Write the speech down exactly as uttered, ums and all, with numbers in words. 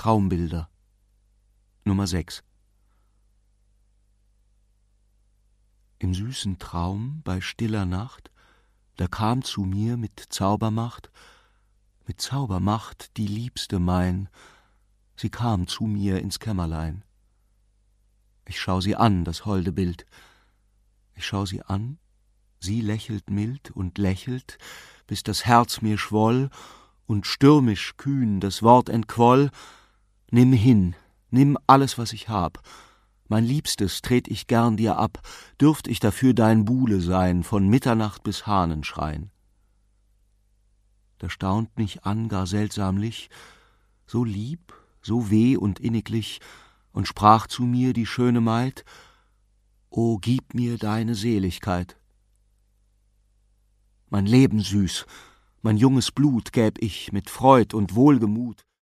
Traumbilder Nummer sechs. Im süßen Traum bei stiller Nacht, da kam zu mir mit Zaubermacht, mit Zaubermacht die Liebste mein, sie kam zu mir ins Kämmerlein. Ich schau sie an, das holde Bild, ich schau sie an, sie lächelt mild und lächelt, bis das Herz mir schwoll und stürmisch kühn das Wort entquoll: Nimm hin, nimm alles, was ich hab, mein Liebstes tret ich gern dir ab, dürft ich dafür dein Buhle sein, von Mitternacht bis Hahnenschrein. Da staunt mich an gar seltsamlich, so lieb, so weh und inniglich, und sprach zu mir die schöne Maid: O gib mir deine Seligkeit. Mein Leben süß, mein junges Blut gäb ich mit Freud und Wohlgemut